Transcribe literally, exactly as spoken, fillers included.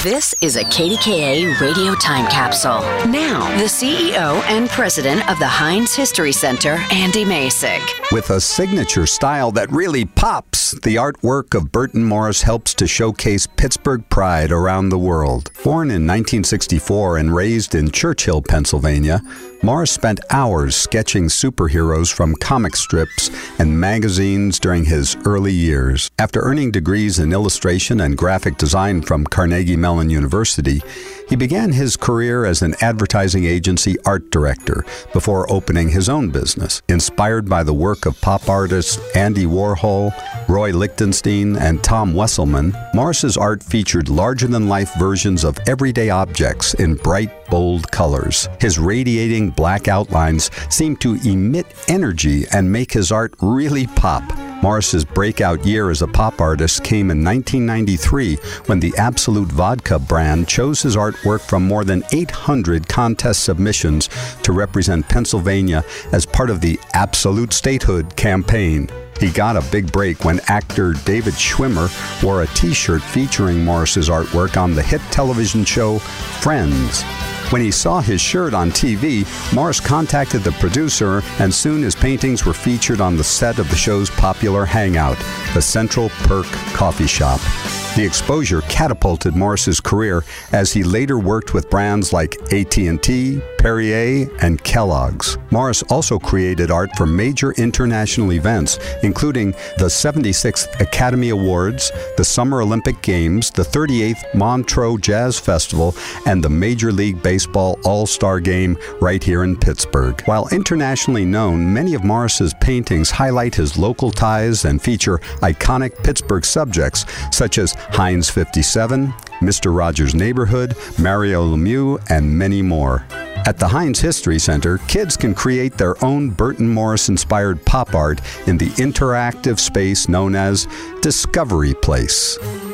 This is a K D K A radio time capsule. Now, the C E O and president of the Heinz History Center, Andy Masek. With a signature style that really pops, the artwork of Burton Morris helps to showcase Pittsburgh pride around the world. Born in nineteen sixty-four and raised in Churchill, Pennsylvania, Morris spent hours sketching superheroes from comic strips and magazines during his early years. After earning degrees in illustration and graphic design from Carnegie Mellon University, he began his career as an advertising agency art director before opening his own business. Inspired by the work of pop artists Andy Warhol, Roy Lichtenstein, and Tom Wesselman, Morris's art featured larger-than-life versions of everyday objects in bright, bold colors. His radiating black outlines seemed to emit energy and make his art really pop. Morris's breakout year as a pop artist came in nineteen ninety-three when the Absolute Vodka brand chose his artwork from more than eight hundred contest submissions to represent Pennsylvania as part of the Absolute Statehood campaign. He got a big break when actor David Schwimmer wore a t-shirt featuring Morris's artwork on the hit television show Friends. When he saw his shirt on T V, Morris contacted the producer, and soon his paintings were featured on the set of the show's popular hangout, the Central Perk Coffee Shop. The exposure catapulted Morris's career as he later worked with brands like A T and T, Perrier, and Kellogg's. Morris also created art for major international events, including the seventy-sixth Academy Awards, the Summer Olympic Games, the thirty-eighth Montreux Jazz Festival, and the Major League Baseball All-Star Game right here in Pittsburgh. While internationally known, many of Morris's paintings highlight his local ties and feature iconic Pittsburgh subjects such as Heinz fifty-seven, Mister Rogers' Neighborhood, Mario Lemieux, and many more. At the Heinz History Center, kids can create their own Burton Morris-inspired pop art in the interactive space known as Discovery Place.